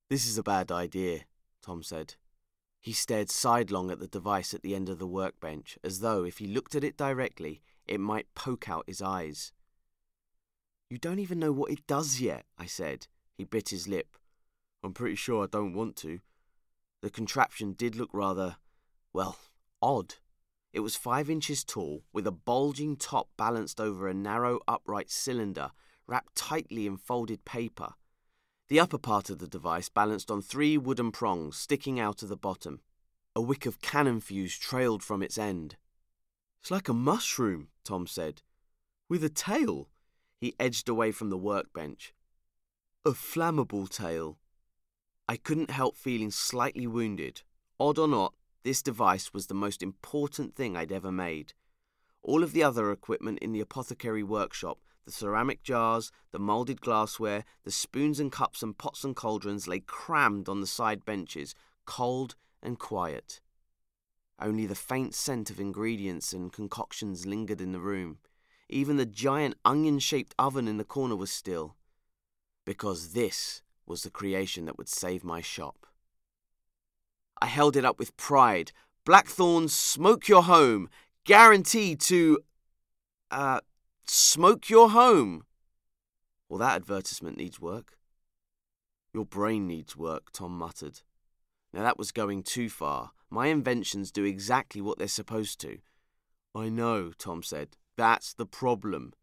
This is a bad idea, Tom said. He stared sidelong at the device at the end of the workbench, as though, if he looked at it directly, it might poke out his eyes. You don't even know what it does yet, I said. He bit his lip. I'm pretty sure I don't want to. The contraption did look rather, odd. It was 5 inches tall, with a bulging top balanced over a narrow, upright cylinder, wrapped tightly in folded paper. The upper part of the device balanced on 3 wooden prongs sticking out of the bottom. A wick of cannon fuse trailed from its end. It's like a mushroom, Tom said. With a tail. He edged away from the workbench. A flammable tail. I couldn't help feeling slightly wounded. Odd or not, this device was the most important thing I'd ever made. All of the other equipment in the apothecary workshop, the ceramic jars, the moulded glassware, the spoons and cups and pots and cauldrons lay crammed on the side benches, cold and quiet. Only the faint scent of ingredients and concoctions lingered in the room. Even the giant onion-shaped oven in the corner was still. Because this was the creation that would save my shop. I held it up with pride. Blackthorn's Smoke Your Home, guaranteed to... smoke your home. Well, that advertisement needs work. Your brain needs work, Tom muttered. Now that was going too far. My inventions do exactly what they're supposed to. I know, Tom said. That's the problem.